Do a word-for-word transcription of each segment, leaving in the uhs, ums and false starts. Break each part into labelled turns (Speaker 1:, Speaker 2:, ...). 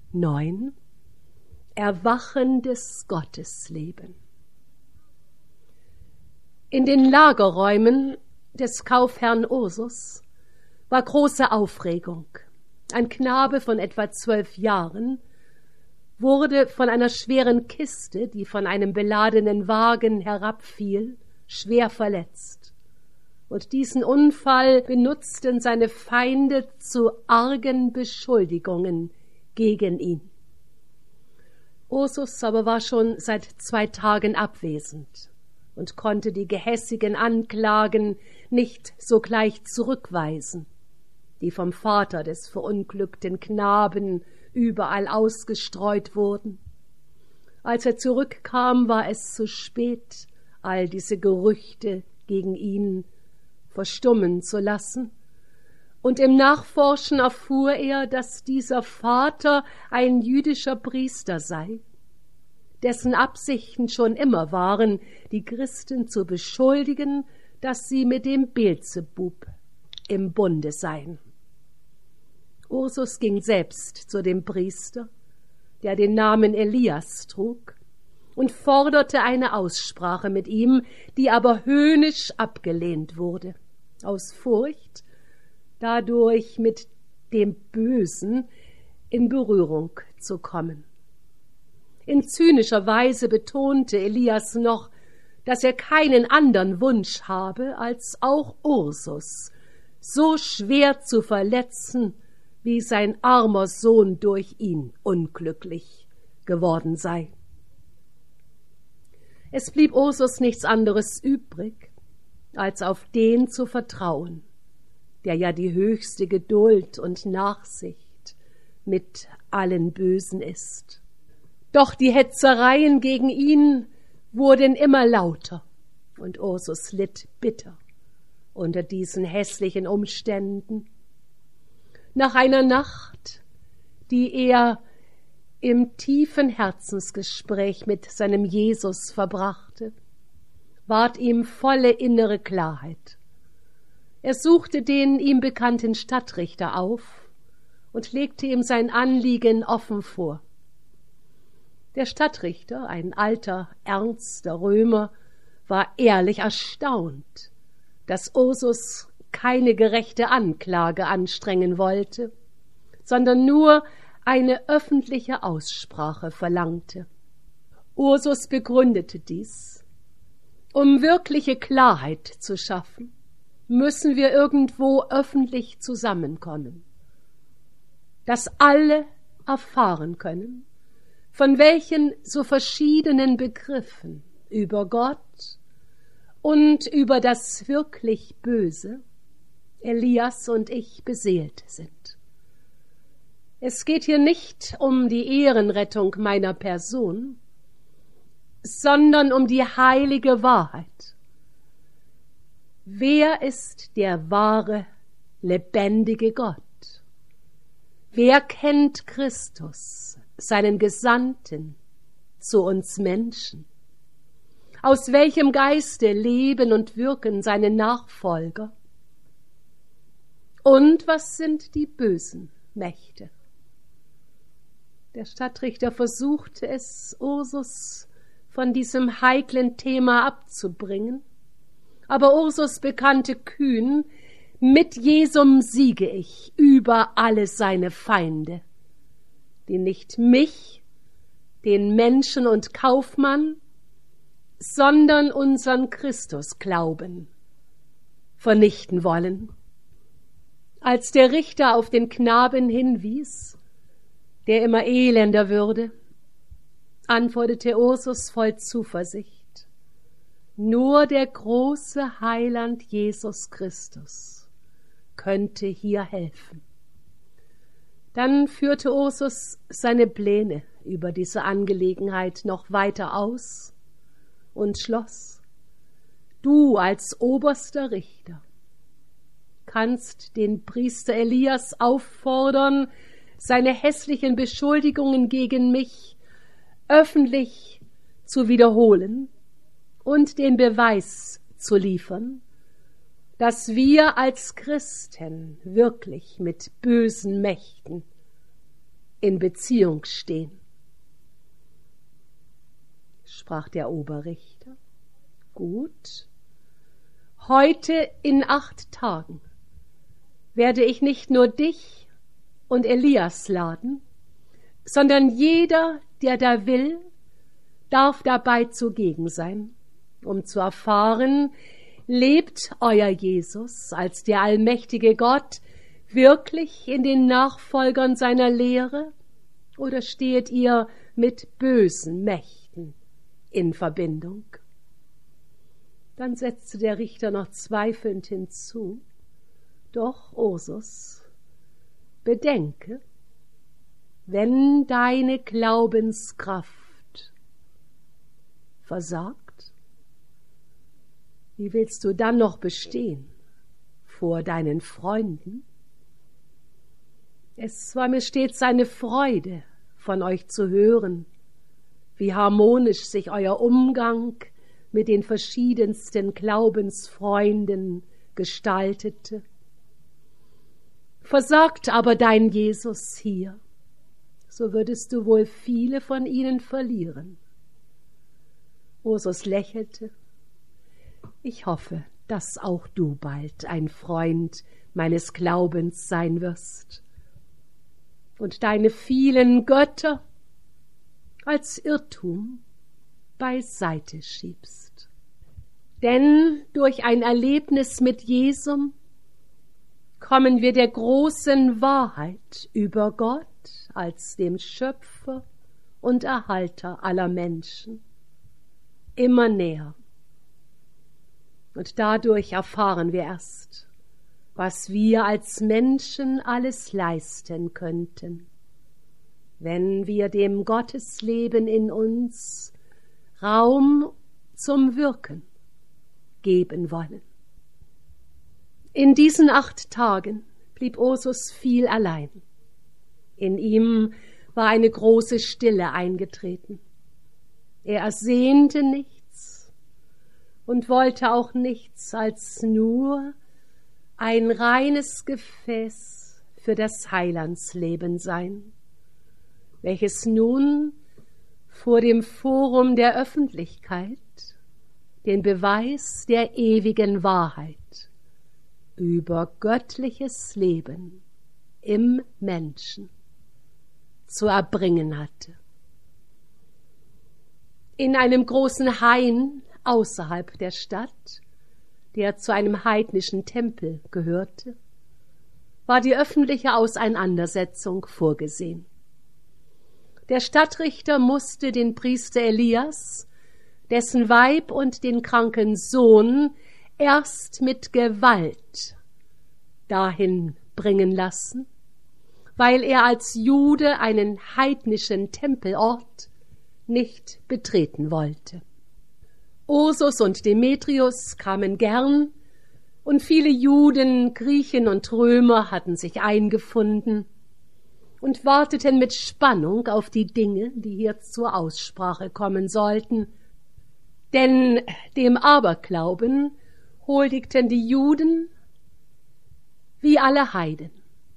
Speaker 1: neun. Erwachendes Gottesleben. In den Lagerräumen des Kaufherrn Ursus war große Aufregung. Ein Knabe von etwa zwölf Jahren wurde von einer schweren Kiste, die von einem beladenen Wagen herabfiel, schwer verletzt. Und diesen Unfall benutzten seine Feinde zu argen Beschuldigungen gegen ihn. Ursus aber war schon seit zwei Tagen abwesend und konnte die gehässigen Anklagen nicht sogleich zurückweisen, die vom Vater des verunglückten Knaben überall ausgestreut wurden. Als er zurückkam, war es zu spät, all diese Gerüchte gegen ihn verstummen zu lassen, und im Nachforschen erfuhr er, dass dieser Vater ein jüdischer Priester sei, dessen Absichten schon immer waren, die Christen zu beschuldigen, dass sie mit dem Beelzebub im Bunde seien. Ursus ging selbst zu dem Priester, der den Namen Elias trug, und forderte eine Aussprache mit ihm, die aber höhnisch abgelehnt wurde, aus Furcht, dadurch mit dem Bösen in Berührung zu kommen. In zynischer Weise betonte Elias noch, dass er keinen anderen Wunsch habe, als auch Ursus so schwer zu verletzen, wie sein armer Sohn durch ihn unglücklich geworden sei. Es blieb Ursus nichts anderes übrig, als auf den zu vertrauen, der ja die höchste Geduld und Nachsicht mit allen Bösen ist. Doch die Hetzereien gegen ihn wurden immer lauter, und Ursus litt bitter unter diesen hässlichen Umständen. Nach einer Nacht, die er im tiefen Herzensgespräch mit seinem Jesus verbrachte, ward ihm volle innere Klarheit. Er suchte den ihm bekannten Stadtrichter auf und legte ihm sein Anliegen offen vor. Der Stadtrichter, ein alter, ernster Römer, war ehrlich erstaunt, dass Ursus keine gerechte Anklage anstrengen wollte, sondern nur eine öffentliche Aussprache verlangte. Ursus begründete dies: Um wirkliche Klarheit zu schaffen, müssen wir irgendwo öffentlich zusammenkommen, dass alle erfahren können, von welchen so verschiedenen Begriffen über Gott und über das wirklich Böse Elias und ich beseelt sind. Es geht hier nicht um die Ehrenrettung meiner Person, sondern um die heilige Wahrheit. Wer ist der wahre, lebendige Gott? Wer kennt Christus, seinen Gesandten zu uns Menschen? Aus welchem Geiste leben und wirken seine Nachfolger? Und was sind die bösen Mächte? Der Stadtrichter versuchte es, Ursus von diesem heiklen Thema abzubringen, aber Ursus bekannte kühn: Mit Jesum siege ich über alle seine Feinde, die nicht mich, den Menschen und Kaufmann, sondern unseren Christus glauben, vernichten wollen. Als der Richter auf den Knaben hinwies, der immer elender würde, antwortete Ursus voll Zuversicht: Nur der große Heiland Jesus Christus könnte hier helfen. Dann führte Ursus seine Pläne über diese Angelegenheit noch weiter aus und schloss: Du als oberster Richter kannst den Priester Elias auffordern, seine hässlichen Beschuldigungen gegen mich öffentlich zu wiederholen und den Beweis zu liefern, dass wir als Christen wirklich mit bösen Mächten in Beziehung stehen. Sprach der Oberrichter: Gut, heute in acht Tagen werde ich nicht nur dich und Elias laden, sondern jeder, der da will, darf dabei zugegen sein, um zu erfahren, lebt euer Jesus als der allmächtige Gott wirklich in den Nachfolgern seiner Lehre, oder stehet ihr mit bösen Mächten in Verbindung? Dann setzte der Richter noch zweifelnd hinzu: Doch, Ursus, bedenke, wenn deine Glaubenskraft versagt, wie willst du dann noch bestehen vor deinen Freunden? Es war mir stets eine Freude, von euch zu hören, wie harmonisch sich euer Umgang mit den verschiedensten Glaubensfreunden gestaltete. Versagt aber dein Jesus hier, so würdest du wohl viele von ihnen verlieren. Ursus lächelte: Ich hoffe, dass auch du bald ein Freund meines Glaubens sein wirst und deine vielen Götter als Irrtum beiseite schiebst. Denn durch ein Erlebnis mit Jesum kommen wir der großen Wahrheit über Gott als dem Schöpfer und Erhalter aller Menschen immer näher. Und dadurch erfahren wir erst, was wir als Menschen alles leisten könnten, wenn wir dem Gottesleben in uns Raum zum Wirken geben wollen. In diesen acht Tagen blieb Ursus viel allein. In ihm war eine große Stille eingetreten. Er ersehnte nichts und wollte auch nichts als nur ein reines Gefäß für des Heilands Leben sein, welches nun vor dem Forum der Öffentlichkeit den Beweis der ewigen Wahrheit über göttliches Leben im Menschen zu erbringen hatte. In einem großen Hain außerhalb der Stadt, der zu einem heidnischen Tempel gehörte, war die öffentliche Auseinandersetzung vorgesehen. Der Stadtrichter musste den Priester Elias, dessen Weib und den kranken Sohn erst mit Gewalt dahin bringen lassen, weil er als Jude einen heidnischen Tempelort nicht betreten wollte. Ursus und Demetrius kamen gern, und viele Juden, Griechen und Römer hatten sich eingefunden und warteten mit Spannung auf die Dinge, die hier zur Aussprache kommen sollten. Denn dem Aberglauben huldigten die Juden wie alle Heiden.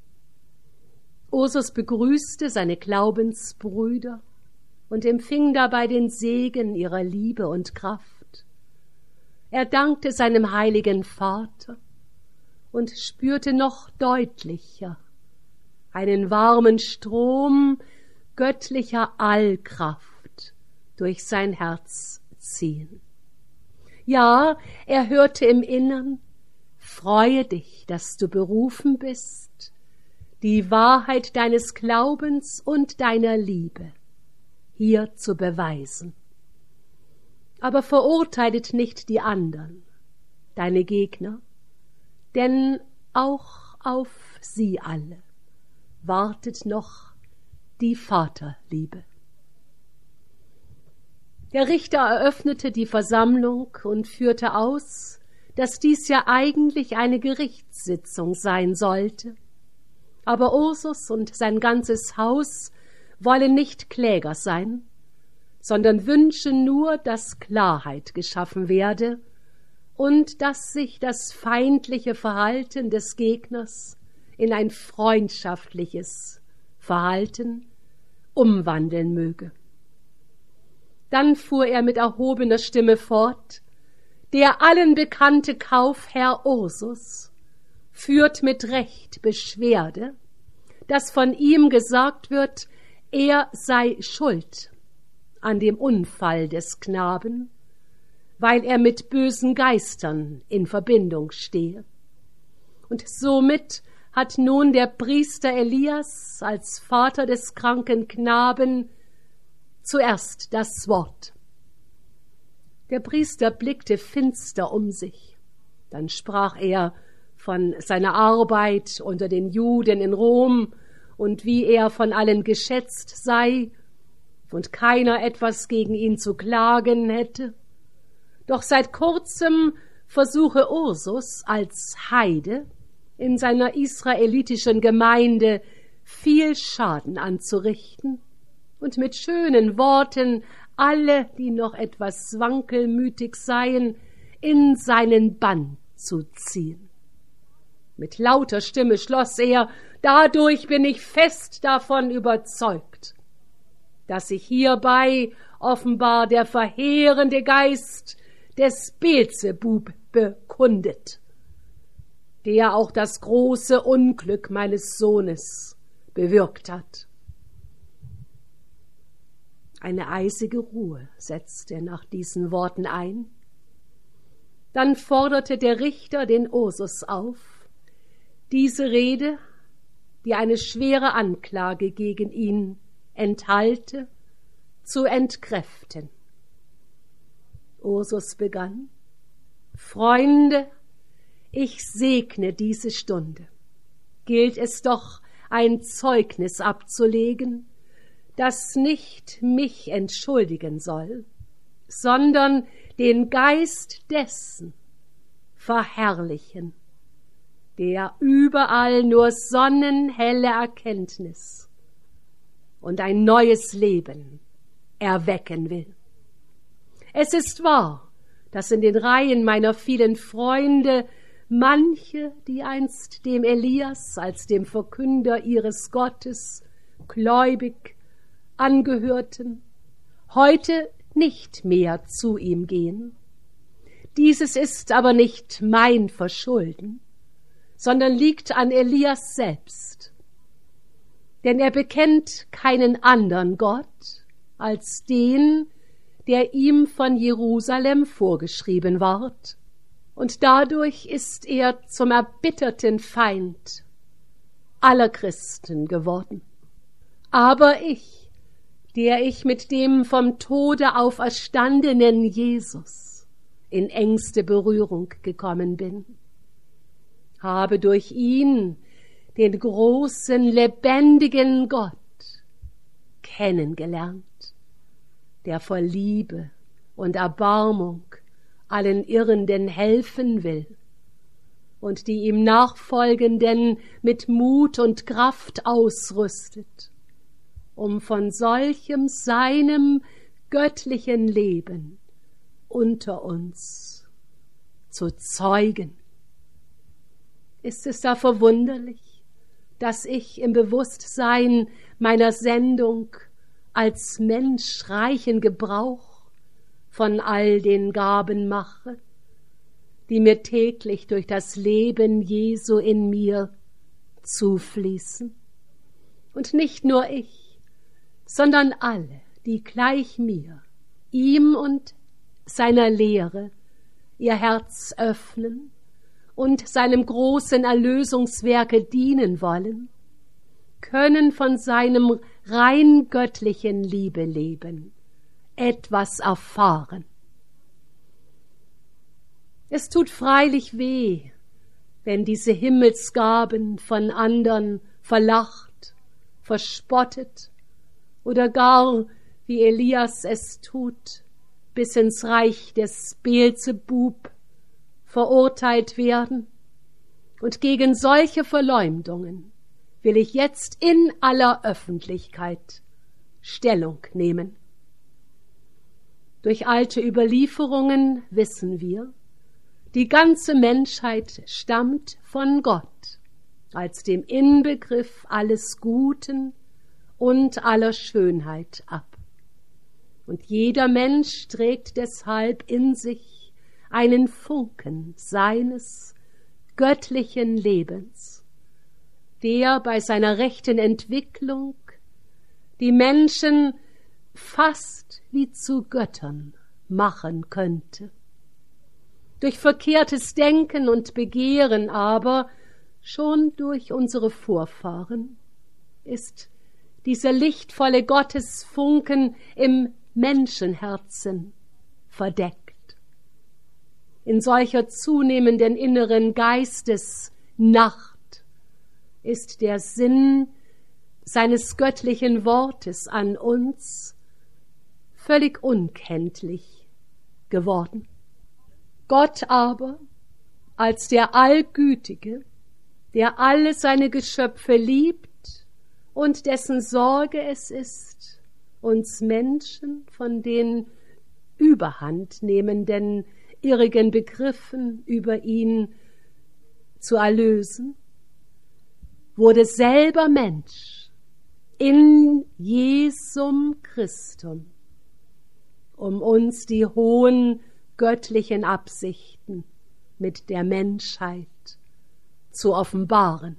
Speaker 1: Ursus begrüßte seine Glaubensbrüder und empfing dabei den Segen ihrer Liebe und Kraft. Er dankte seinem heiligen Vater und spürte noch deutlicher einen warmen Strom göttlicher Allkraft durch sein Herz ziehen. Ja, er hörte im Innern: Freue dich, dass du berufen bist, die Wahrheit deines Glaubens und deiner Liebe hier zu beweisen. Aber verurteilet nicht die anderen, deine Gegner, denn auch auf sie alle wartet noch die Vaterliebe. Der Richter eröffnete die Versammlung und führte aus, dass dies ja eigentlich eine Gerichtssitzung sein sollte. Aber Ursus und sein ganzes Haus wollen nicht Kläger sein, sondern wünschen nur, dass Klarheit geschaffen werde und dass sich das feindliche Verhalten des Gegners in ein freundschaftliches Verhalten umwandeln möge. Dann fuhr er mit erhobener Stimme fort: Der allen bekannte Kaufherr Ursus führt mit Recht Beschwerde, dass von ihm gesagt wird, er sei schuld an dem Unfall des Knaben, weil er mit bösen Geistern in Verbindung stehe. Und somit hat nun der Priester Elias als Vater des kranken Knaben zuerst das Wort. Der Priester blickte finster um sich. Dann sprach er von seiner Arbeit unter den Juden in Rom und wie er von allen geschätzt sei und keiner etwas gegen ihn zu klagen hätte. Doch seit kurzem versuche Ursus als Heide in seiner israelitischen Gemeinde viel Schaden anzurichten und mit schönen Worten alle, die noch etwas wankelmütig seien, in seinen Bann zu ziehen. Mit lauter Stimme schloss er: Dadurch bin ich fest davon überzeugt, dass sich hierbei offenbar der verheerende Geist des Beelzebub bekundet, der auch das große Unglück meines Sohnes bewirkt hat. Eine eisige Ruhe setzte nach diesen Worten ein. Dann forderte der Richter den Ursus auf, diese Rede, die eine schwere Anklage gegen ihn enthalte, zu entkräften. Ursus begann: Freunde, ich segne diese Stunde. Gilt es doch, ein Zeugnis abzulegen, das nicht mich entschuldigen soll, sondern den Geist dessen verherrlichen, der überall nur sonnenhelle Erkenntnis und ein neues Leben erwecken will. Es ist wahr, dass in den Reihen meiner vielen Freunde manche, die einst dem Elias als dem Verkünder ihres Gottes gläubig angehörten, heute nicht mehr zu ihm gehen. Dieses ist aber nicht mein Verschulden, sondern liegt an Elias selbst. Denn er bekennt keinen anderen Gott als den, der ihm von Jerusalem vorgeschrieben ward. Und dadurch ist er zum erbitterten Feind aller Christen geworden. Aber ich, der ich mit dem vom Tode auferstandenen Jesus in engste Berührung gekommen bin, habe durch ihn den großen, lebendigen Gott kennengelernt, der vor Liebe und Erbarmung allen Irrenden helfen will und die ihm Nachfolgenden mit Mut und Kraft ausrüstet, um von solchem seinem göttlichen Leben unter uns zu zeugen. Ist es da verwunderlich, dass ich im Bewusstsein meiner Sendung als Mensch reichen Gebrauch von all den Gaben mache, die mir täglich durch das Leben Jesu in mir zufließen? Und nicht nur ich, sondern alle, die gleich mir, ihm und seiner Lehre ihr Herz öffnen und seinem großen Erlösungswerke dienen wollen, können von seinem rein göttlichen Liebe leben, etwas erfahren. Es tut freilich weh, wenn diese Himmelsgaben von andern verlacht, verspottet oder gar, wie Elias es tut, bis ins Reich des Beelzebub verurteilt werden. Und gegen solche Verleumdungen will ich jetzt in aller Öffentlichkeit Stellung nehmen. Durch alte Überlieferungen wissen wir, die ganze Menschheit stammt von Gott als dem Inbegriff alles Guten und aller Schönheit ab. Und jeder Mensch trägt deshalb in sich einen Funken seines göttlichen Lebens, der bei seiner rechten Entwicklung die Menschen fast wie zu Göttern machen könnte. Durch verkehrtes Denken und Begehren aber, schon durch unsere Vorfahren, ist dieser lichtvolle Gottesfunken im Menschenherzen verdeckt. In solcher zunehmenden inneren Geistesnacht ist der Sinn seines göttlichen Wortes an uns völlig unkenntlich geworden. Gott aber, als der Allgütige, der alle seine Geschöpfe liebt und dessen Sorge es ist, uns Menschen von den überhandnehmenden, irrigen Begriffen über ihn zu erlösen, wurde selber Mensch in Jesum Christum, um uns die hohen göttlichen Absichten mit der Menschheit zu offenbaren.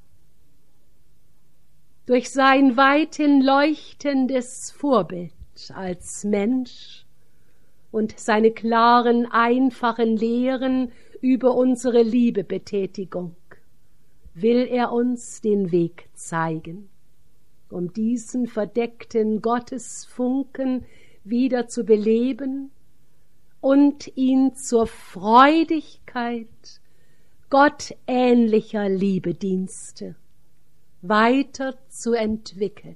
Speaker 1: Durch sein weithin leuchtendes Vorbild als Mensch und seine klaren, einfachen Lehren über unsere Liebebetätigung will er uns den Weg zeigen, um diesen verdeckten Gottesfunken wieder zu beleben und ihn zur Freudigkeit gottähnlicher Liebedienste weiter zu entwickeln.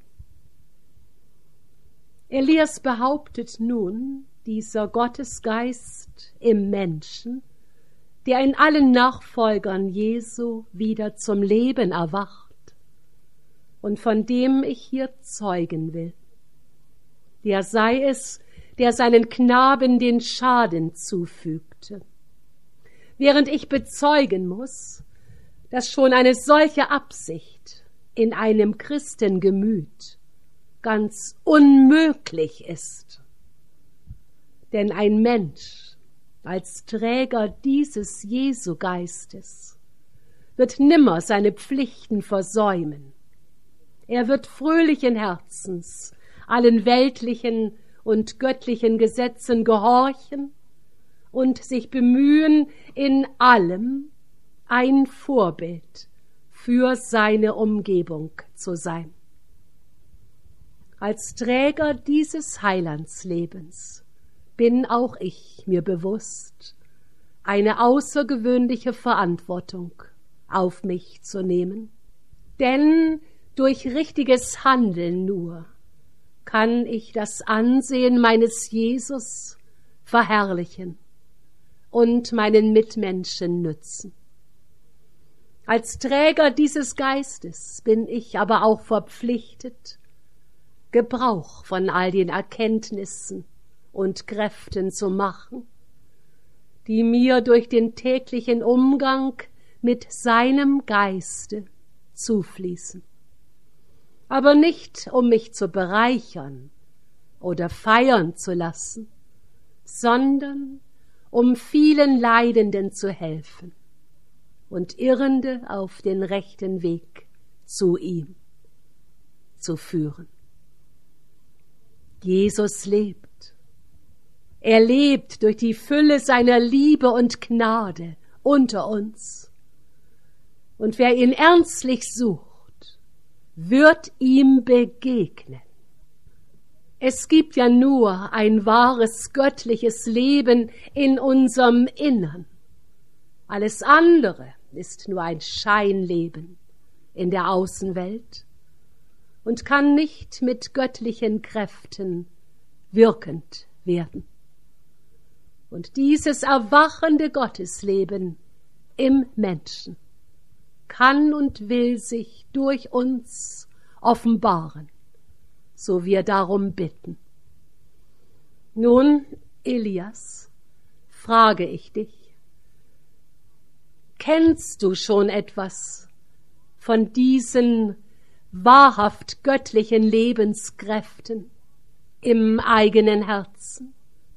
Speaker 1: Elias behauptet nun, dieser Gottesgeist im Menschen, der in allen Nachfolgern Jesu wieder zum Leben erwacht und von dem ich hier zeugen will, der sei es, der seinen Knaben den Schaden zufügte, während ich bezeugen muss, dass schon eine solche Absicht in einem Christengemüt ganz unmöglich ist. Denn ein Mensch als Träger dieses Jesu-Geistes wird nimmer seine Pflichten versäumen. Er wird fröhlichen Herzens allen weltlichen und göttlichen Gesetzen gehorchen und sich bemühen, in allem ein Vorbild für seine Umgebung zu sein. Als Träger dieses Heilandslebens bin auch ich mir bewusst, eine außergewöhnliche Verantwortung auf mich zu nehmen. Denn durch richtiges Handeln nur kann ich das Ansehen meines Jesus verherrlichen und meinen Mitmenschen nützen. Als Träger dieses Geistes bin ich aber auch verpflichtet, Gebrauch von all den Erkenntnissen und Kräften zu machen, die mir durch den täglichen Umgang mit seinem Geiste zufließen. Aber nicht, um mich zu bereichern oder feiern zu lassen, sondern um vielen Leidenden zu helfen und Irrende auf den rechten Weg zu ihm zu führen. Jesus lebt. Er lebt durch die Fülle seiner Liebe und Gnade unter uns. Und wer ihn ernstlich sucht, wird ihm begegnen. Es gibt ja nur ein wahres göttliches Leben in unserem Innern. Alles andere ist nur ein Scheinleben in der Außenwelt und kann nicht mit göttlichen Kräften wirkend werden. Und dieses erwachende Gottesleben im Menschen kann und will sich durch uns offenbaren, so wir darum bitten. Nun, Elias, frage ich dich, kennst du schon etwas von diesen wahrhaft göttlichen Lebenskräften im eigenen Herzen.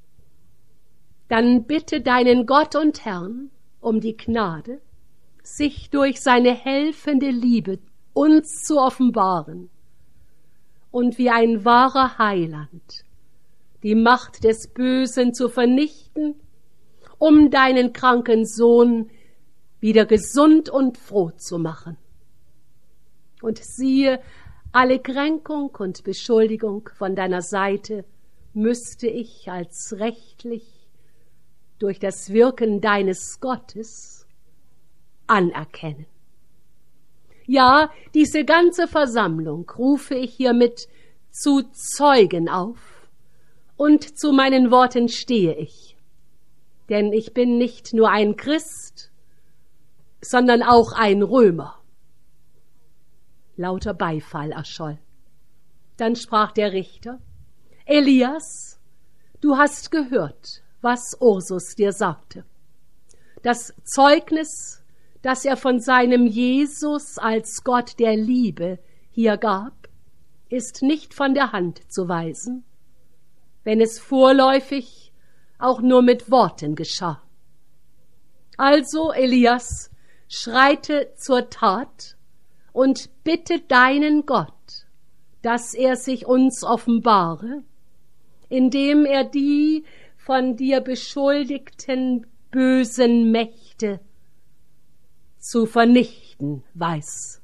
Speaker 1: Dann bitte deinen Gott und Herrn um die Gnade, sich durch seine helfende Liebe uns zu offenbaren und wie ein wahrer Heiland die Macht des Bösen zu vernichten, um deinen kranken Sohn wieder gesund und froh zu machen. Und siehe, alle Kränkung und Beschuldigung von deiner Seite müsste ich als rechtlich durch das Wirken deines Gottes anerkennen. Ja, diese ganze Versammlung rufe ich hiermit zu Zeugen auf, und zu meinen Worten stehe ich. Denn ich bin nicht nur ein Christ, sondern auch ein Römer. Lauter Beifall erscholl. Dann sprach der Richter: Elias, du hast gehört, was Ursus dir sagte. Das Zeugnis, das er von seinem Jesus als Gott der Liebe hier gab, ist nicht von der Hand zu weisen, wenn es vorläufig auch nur mit Worten geschah. Also, Elias, schreite zur Tat und bitte deinen Gott, dass er sich uns offenbare, indem er die von dir beschuldigten bösen Mächte zu vernichten weiß.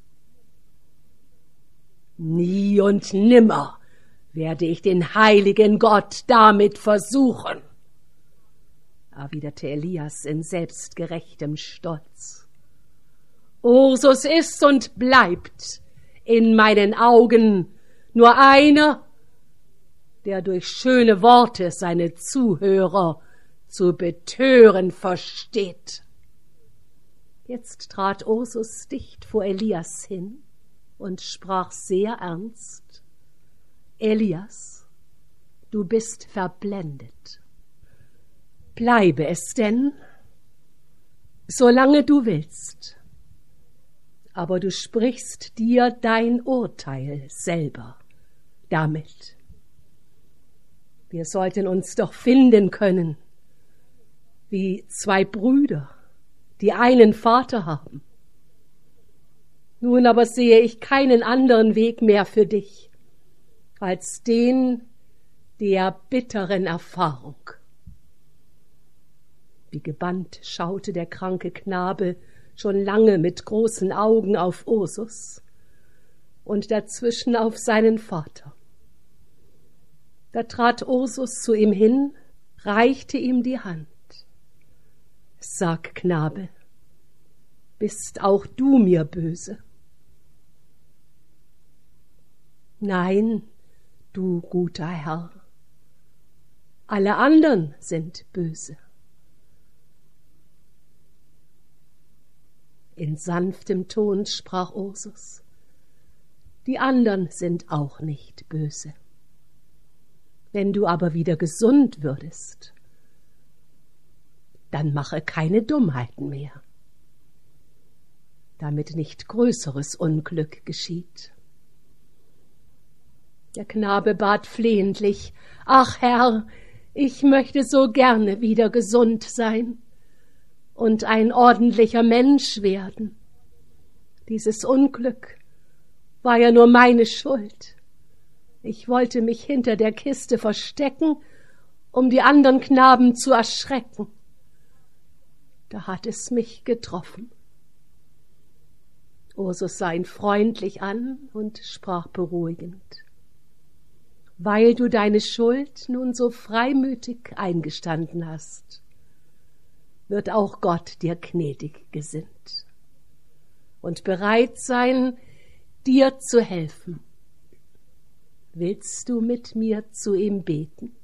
Speaker 1: Nie und nimmer werde ich den heiligen Gott damit versuchen, erwiderte Elias in selbstgerechtem Stolz. Ursus ist und bleibt in meinen Augen nur einer, der durch schöne Worte seine Zuhörer zu betören versteht. Jetzt trat Ursus dicht vor Elias hin und sprach sehr ernst: Elias, du bist verblendet. Bleibe es denn, solange du willst. Aber du sprichst dir dein Urteil selber damit. Wir sollten uns doch finden können, wie zwei Brüder, die einen Vater haben. Nun aber sehe ich keinen anderen Weg mehr für dich, als den der bitteren Erfahrung. Wie gebannt schaute der kranke Knabe schon lange mit großen Augen auf Ursus und dazwischen auf seinen Vater. Da trat Ursus zu ihm hin, reichte ihm die Hand. Sag, Knabe, bist auch du mir böse? Nein, du guter Herr, alle anderen sind böse. In sanftem Ton sprach Ursus: Die anderen sind auch nicht böse. Wenn du aber wieder gesund würdest, dann mache keine Dummheiten mehr, damit nicht größeres Unglück geschieht. Der Knabe bat flehentlich: Ach Herr, ich möchte so gerne wieder gesund sein und ein ordentlicher Mensch werden. Dieses Unglück war ja nur meine Schuld. Ich wollte mich hinter der Kiste verstecken, um die anderen Knaben zu erschrecken. Da hat es mich getroffen. Ursus sah ihn freundlich an und sprach beruhigend: Weil du deine Schuld nun so freimütig eingestanden hast, wird auch Gott dir gnädig gesinnt und bereit sein, dir zu helfen. Willst du mit mir zu ihm beten?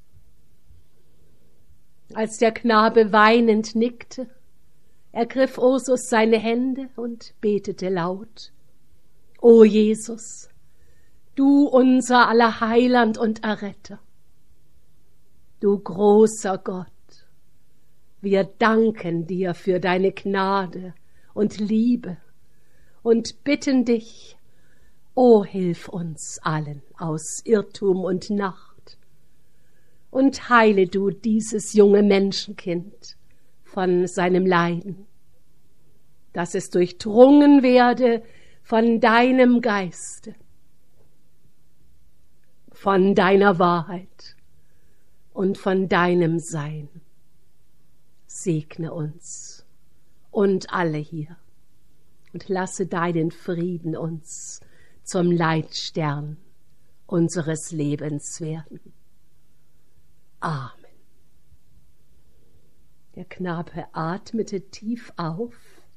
Speaker 1: Als der Knabe weinend nickte, ergriff Ursus seine Hände und betete laut: O Jesus, du unser aller Heiland und Erretter, du großer Gott, wir danken dir für deine Gnade und Liebe und bitten dich, O hilf uns allen aus Irrtum und Nacht und heile du dieses junge Menschenkind von seinem Leiden, dass es durchdrungen werde von deinem Geiste, von deiner Wahrheit und von deinem Sein. Segne uns und alle hier und lasse deinen Frieden uns zum Leitstern unseres Lebens werden. Amen. Der Knabe atmete tief auf,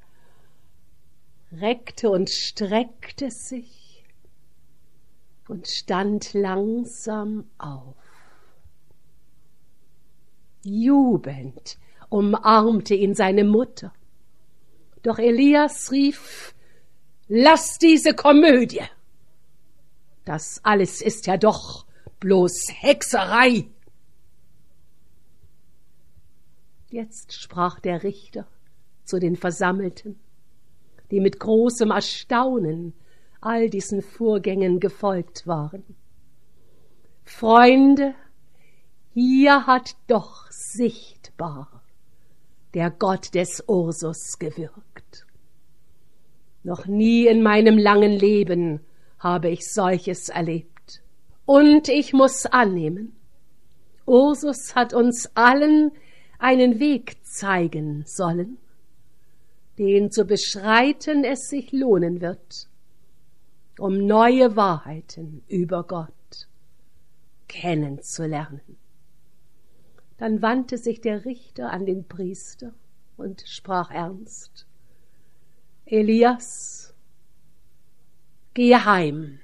Speaker 1: reckte und streckte sich und stand langsam auf. Jubelnd umarmte ihn seine Mutter. Doch Elias rief: Lass diese Komödie! Das alles ist ja doch bloß Hexerei. Jetzt sprach der Richter zu den Versammelten, die mit großem Erstaunen all diesen Vorgängen gefolgt waren: Freunde, hier hat doch sichtbar der Gott des Ursus gewirkt. Noch nie in meinem langen Leben habe ich solches erlebt. Und ich muß annehmen, Ursus hat uns allen einen Weg zeigen sollen, den zu beschreiten es sich lohnen wird, um neue Wahrheiten über Gott kennenzulernen. Dann wandte sich der Richter an den Priester und sprach ernst: Elias, gehe heim.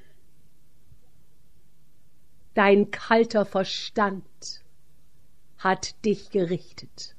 Speaker 1: Dein kalter Verstand hat dich gerichtet.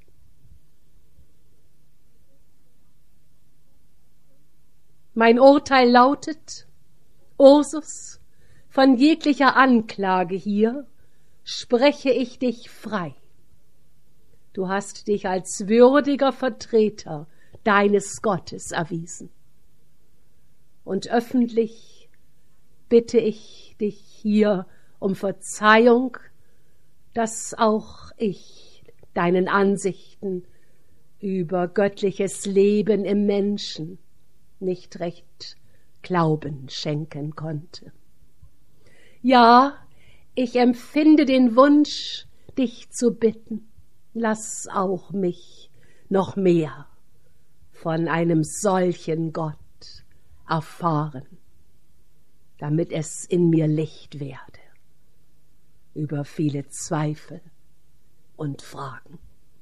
Speaker 1: Mein Urteil lautet: Ursus, von jeglicher Anklage hier spreche ich dich frei. Du hast dich als würdiger Vertreter deines Gottes erwiesen. Und öffentlich bitte ich dich hier um Verzeihung, dass auch ich deinen Ansichten über göttliches Leben im Menschen nicht recht Glauben schenken konnte. Ja, ich empfinde den Wunsch, dich zu bitten, lass auch mich noch mehr von einem solchen Gott erfahren, damit es in mir Licht werde über viele Zweifel und Fragen.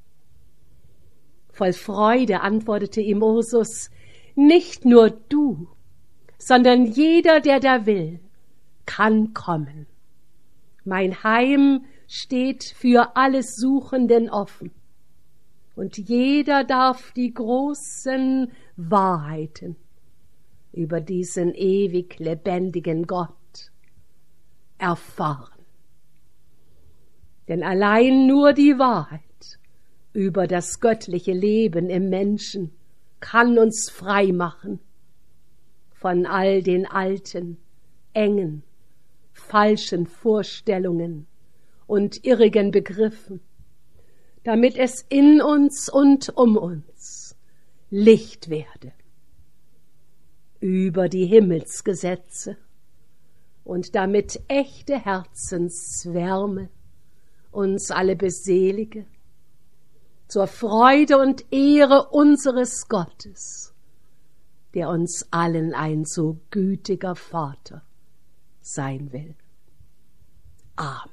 Speaker 1: Voll Freude antwortete ihm Ursus: Nicht nur du, sondern jeder, der da will, kann kommen. Mein Heim steht für alles Suchenden offen, und jeder darf die großen Wahrheiten über diesen ewig lebendigen Gott erfahren. Denn allein nur die Wahrheit über das göttliche Leben im Menschen kann uns frei machen von all den alten, engen, falschen Vorstellungen und irrigen Begriffen, damit es in uns und um uns Licht werde über die Himmelsgesetze und damit echte Herzenswärme uns alle beselige, zur Freude und Ehre unseres Gottes, der uns allen ein so gütiger Vater sein will. Amen.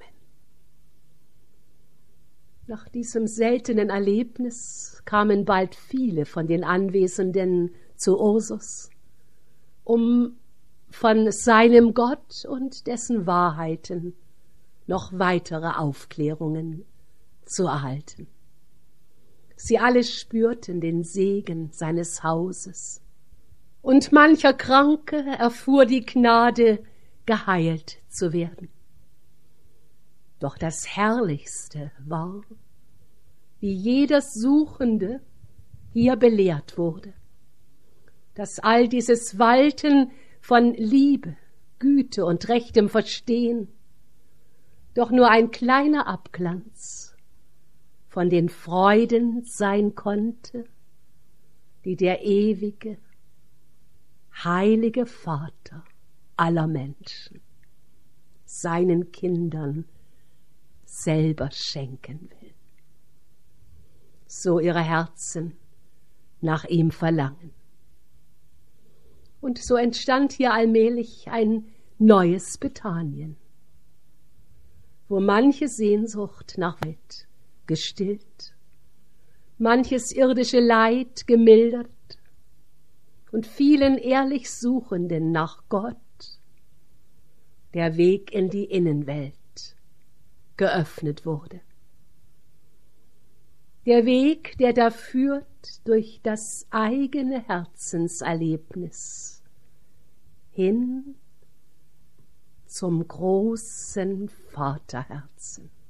Speaker 1: Nach diesem seltenen Erlebnis kamen bald viele von den Anwesenden zu Ursus, um von seinem Gott und dessen Wahrheiten noch weitere Aufklärungen zu erhalten. Sie alle spürten den Segen seines Hauses, und mancher Kranke erfuhr die Gnade, geheilt zu werden. Doch das Herrlichste war, wie jeder Suchende hier belehrt wurde, dass all dieses Walten von Liebe Güte und rechtem Verstehen, doch nur ein kleiner Abglanz von den Freuden sein konnte, die der ewige, heilige Vater aller Menschen seinen Kindern selber schenken will. So ihre Herzen nach ihm verlangen. Und so entstand hier allmählich ein neues Bethanien, wo manche Sehnsucht nach Welt gestillt, manches irdische Leid gemildert und vielen ehrlich Suchenden nach Gott der Weg in die Innenwelt geöffnet wurde. Der Weg, der da führt durch das eigene Herzenserlebnis hin zum großen Vaterherzen.